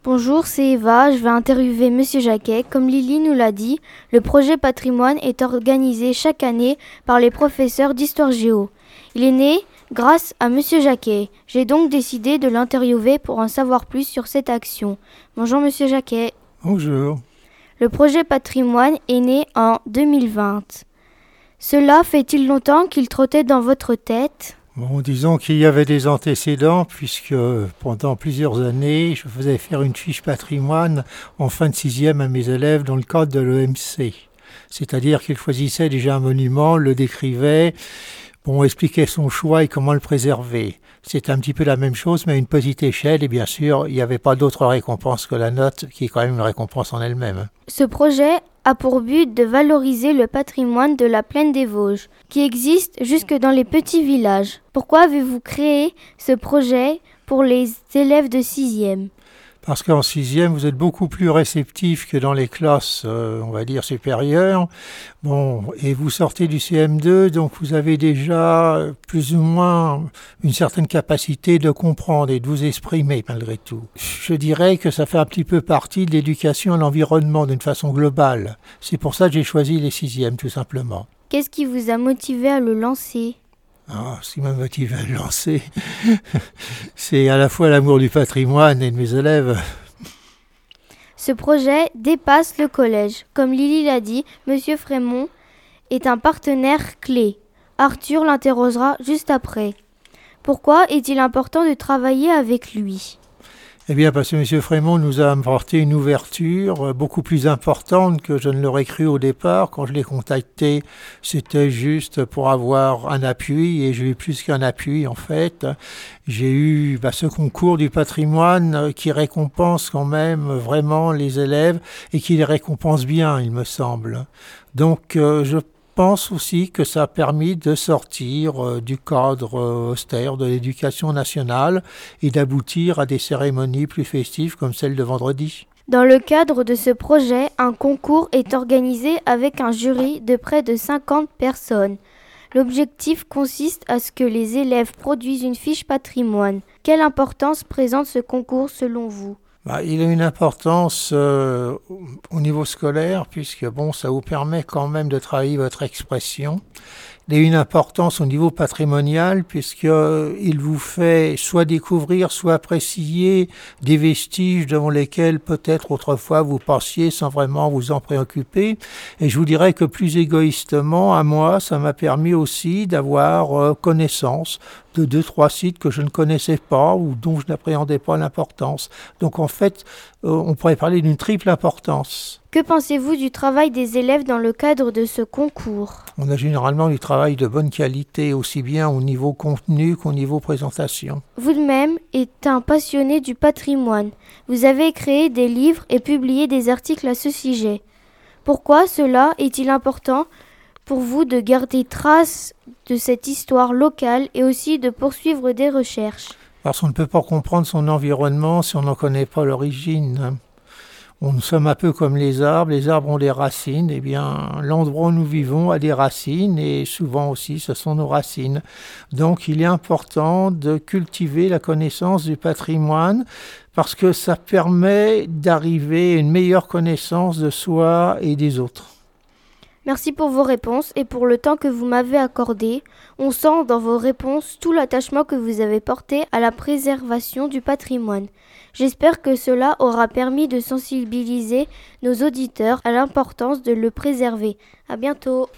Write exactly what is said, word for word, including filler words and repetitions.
Bonjour, c'est Eva, je vais interviewer Monsieur Jacquet. Comme Lily nous l'a dit, le projet Patrimoine est organisé chaque année par les professeurs d'histoire géo. Il est né grâce à Monsieur Jacquet. J'ai donc décidé de l'interviewer pour en savoir plus sur cette action. Bonjour Monsieur Jacquet. Bonjour. Le projet Patrimoine est né en deux mille vingt. Cela fait-il longtemps qu'il trottait dans votre tête ? Bon, disons qu'il y avait des antécédents puisque pendant plusieurs années, je faisais faire une fiche patrimoine en fin de sixième à mes élèves dans le cadre de l'E M C. C'est-à-dire qu'ils choisissaient déjà un monument, le décrivaient, bon, expliquaient son choix et comment le préserver. C'est un petit peu la même chose, mais à une petite échelle, et bien sûr, il n'y avait pas d'autre récompense que la note, qui est quand même une récompense en elle-même. Ce projet a pour but de valoriser le patrimoine de la plaine des Vosges, qui existe jusque dans les petits villages. Pourquoi avez-vous créé ce projet pour les élèves de sixième ? Parce qu'en sixième, vous êtes beaucoup plus réceptif que dans les classes, euh, on va dire, supérieures. Bon, et vous sortez du C M deux, donc vous avez déjà plus ou moins une certaine capacité de comprendre et de vous exprimer malgré tout. Je dirais que ça fait un petit peu partie de l'éducation à l'environnement d'une façon globale. C'est pour ça que j'ai choisi les sixièmes, tout simplement. Qu'est-ce qui vous a motivé à le lancer ? Ah, ce qui m'a motivé à le lancer, c'est à la fois l'amour du patrimoine et de mes élèves. Ce projet dépasse le collège. Comme Lily l'a dit, Monsieur Frémont est un partenaire clé. Arthur l'interrogera juste après. Pourquoi est-il important de travailler avec lui ? Eh bien, parce que M. Frémont nous a apporté une ouverture beaucoup plus importante que je ne l'aurais cru au départ. Quand je l'ai contacté, c'était juste pour avoir un appui, et j'ai eu plus qu'un appui en fait. J'ai eu bah, ce concours du patrimoine qui récompense quand même vraiment les élèves et qui les récompense bien, il me semble. Donc, euh, je Je pense aussi que ça a permis de sortir euh, du cadre euh, austère de l'éducation nationale et d'aboutir à des cérémonies plus festives comme celle de vendredi. Dans le cadre de ce projet, un concours est organisé avec un jury de près de cinquante personnes. L'objectif consiste à ce que les élèves produisent une fiche patrimoine. Quelle importance présente ce concours selon vous ? Bah, il a une importance euh, au niveau scolaire puisque bon, ça vous permet quand même de travailler votre expression. Il a une importance au niveau patrimonial puisque euh, il vous fait soit découvrir, soit apprécier des vestiges devant lesquels peut-être autrefois vous passiez sans vraiment vous en préoccuper. Et je vous dirais que plus égoïstement, à moi, ça m'a permis aussi d'avoir euh, connaissance de deux, trois sites que je ne connaissais pas ou dont je n'appréhendais pas l'importance. Donc en fait, euh, on pourrait parler d'une triple importance. Que pensez-vous du travail des élèves dans le cadre de ce concours ? On a généralement du travail de bonne qualité, aussi bien au niveau contenu qu'au niveau présentation. Vous de même êtes un passionné du patrimoine. Vous avez créé des livres et publié des articles à ce sujet. Pourquoi cela est-il important pour vous de garder trace de cette histoire locale et aussi de poursuivre des recherches ? Parce qu'on ne peut pas comprendre son environnement si on n'en connaît pas l'origine. Nous sommes un peu comme les arbres, les arbres ont des racines, eh bien l'endroit où nous vivons a des racines et souvent aussi ce sont nos racines. Donc il est important de cultiver la connaissance du patrimoine parce que ça permet d'arriver à une meilleure connaissance de soi et des autres. Merci pour vos réponses et pour le temps que vous m'avez accordé. On sent dans vos réponses tout l'attachement que vous avez porté à la préservation du patrimoine. J'espère que cela aura permis de sensibiliser nos auditeurs à l'importance de le préserver. À bientôt.